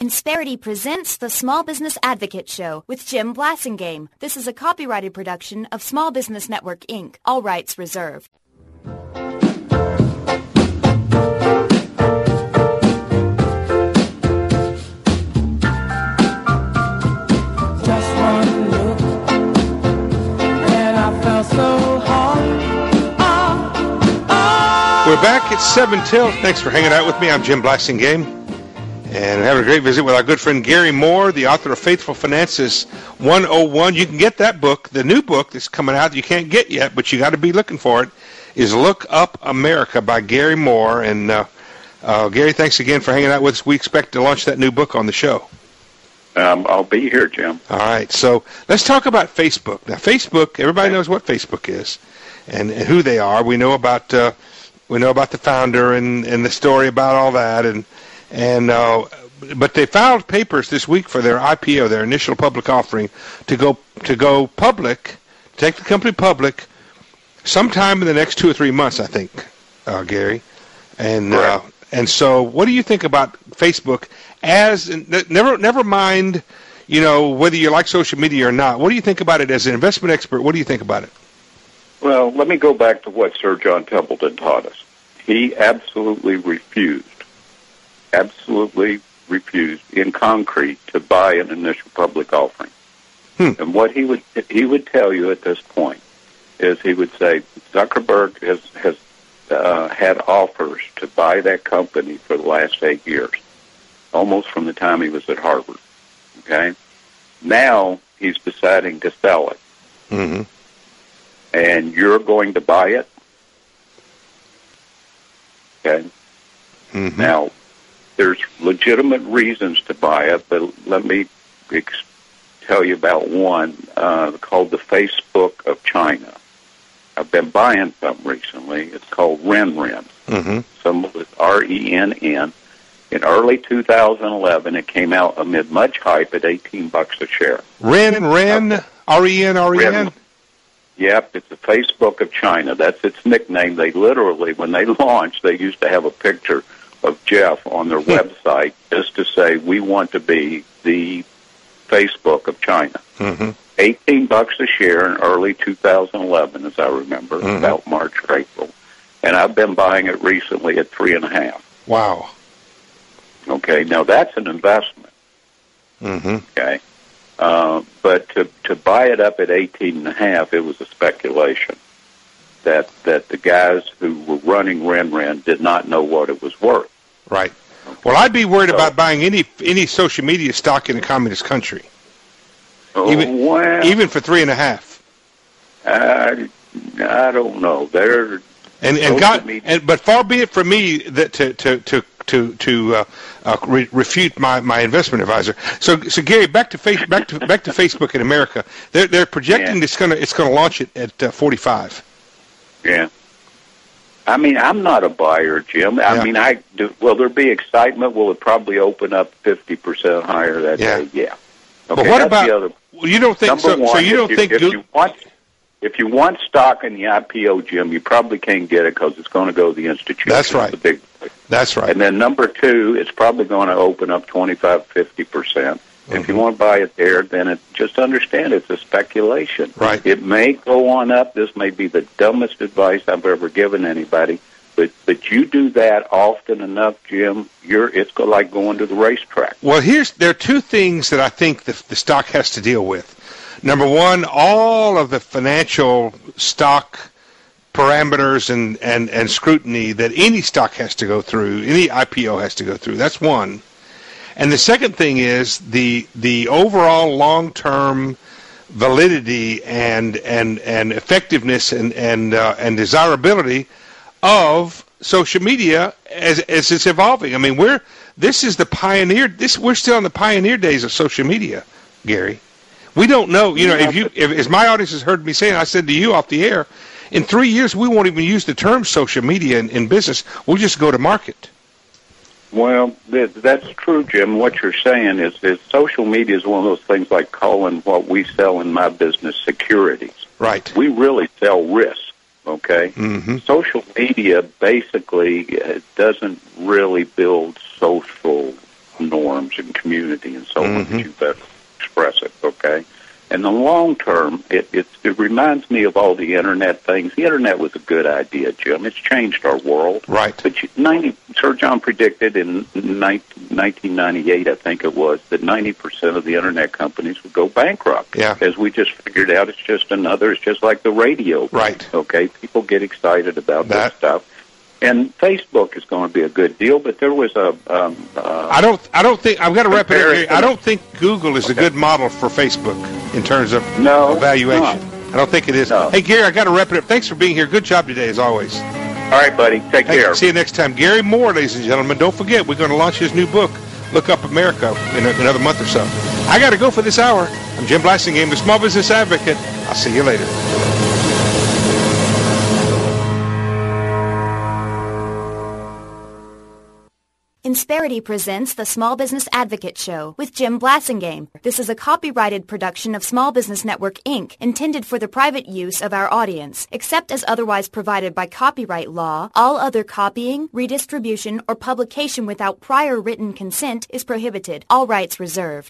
Insperity presents the Small Business Advocate Show with Jim Blasingame. This is a copyrighted production of Small Business Network, Inc. All rights reserved. We're back at 7 till. Thanks for hanging out with me. I'm Jim Blasingame. And we're having a great visit with our good friend Gary Moore, the author of Faithful Finances 101. You can get that book. The new book that's coming out that you can't get yet, but you got to be looking for it, is Look Up America by Gary Moore. And Gary, thanks again for hanging out with us. We expect to launch that new book on the show. I'll be here, Jim. All right. So let's talk about Facebook. Now, Facebook, everybody knows what Facebook is and who they are. We know about the founder and the story about all that, but they filed papers this week for their IPO, their initial public offering, to go public, take the company public, sometime in the next 2 or 3 months, I think, Gary. And so, what do you think about Facebook? Never mind, whether you like social media or not. What do you think about it as an investment expert? What do you think about it? Well, let me go back to what Sir John Templeton taught us. He absolutely refused in concrete to buy an initial public offering. And what he would tell you at this point is he would say Zuckerberg has had offers to buy that company for the last 8 years, almost from the time he was at Harvard. Okay, now he's deciding to sell it, and you're going to buy it. Okay. Now, there's legitimate reasons to buy it, but let me tell you about one called the Facebook of China. I've been buying some recently. It's called Renren. Some of it RENN. In early 2011, it came out amid much hype at $18 a share. Ren, R-E-N? Yep, it's the Facebook of China. That's its nickname. They literally, when they launched, they used to have a picture of Jeff on their website just to say, we want to be the Facebook of China. $18 a share in early 2011, as I remember, about March or April. And I've been buying it recently at 3.5. Wow. Okay, now that's an investment. Okay. But to buy it up at 18.5, it was a speculation that the guys who were running Renren did not know what it was worth. Right. Okay. Well, I'd be worried about buying any social media stock in a communist country, even for 3.5. I don't know. But far be it from me that to refute my investment advisor. So Gary, back to Facebook in America. They're projecting it's going to launch it at 45. Yeah. I mean, I'm not a buyer, Jim. I mean, will there be excitement? Will it probably open up 50% higher that day? Yeah. Okay, but what about? You don't think so? One, so you don't think? If you want stock in the IPO, Jim, you probably can't get it because it's going to go to the institution. That's right. That's right. And then number two, it's probably going to open up 25-50%. If you want to buy it there, then just understand it's a speculation. Right. It may go on up. This may be the dumbest advice I've ever given anybody. But you do that often enough, Jim, it's like going to the racetrack. Well, there are two things that I think the stock has to deal with. Number one, all of the financial stock parameters and scrutiny that any stock has to go through, any IPO has to go through. That's one. And the second thing is the overall long-term validity and effectiveness and desirability of social media as it's evolving. I mean, we're still in the pioneer days of social media, Gary. We don't know, as my audience has heard me say, and I said to you off the air, in 3 years we won't even use the term social media in business. We'll just go to market. Well, that's true, Jim. What you're saying is social media is one of those things like calling what we sell in my business securities. Right. We really sell risk, okay? Social media basically doesn't really build social norms and community and so on, that you better express it, okay? In the long term, it reminds me of all the Internet things. The Internet was a good idea, Jim. It's changed our world. Right. But Sir John predicted in 1998, I think it was, that 90% of the Internet companies would go bankrupt. Yeah. As we just figured out, it's just like the radio. Right. Okay? People get excited about that stuff. And Facebook is going to be a good deal, but there was a. I don't think I've got to wrap it up here. I don't think Google is a good model for Facebook in terms of evaluation. I don't think it is. No. Hey, Gary, I got to wrap it up. Thanks for being here. Good job today, as always. All right, buddy. Take care. See you next time, Gary Moore, ladies and gentlemen. Don't forget, we're going to launch his new book, Look Up America, in another month or so. I got to go for this hour. I'm Jim Blasingame, the Small Business Advocate. I'll see you later. Insperity presents the Small Business Advocate Show with Jim Blasingame. This is a copyrighted production of Small Business Network, Inc., intended for the private use of our audience. Except as otherwise provided by copyright law, all other copying, redistribution, or publication without prior written consent is prohibited. All rights reserved.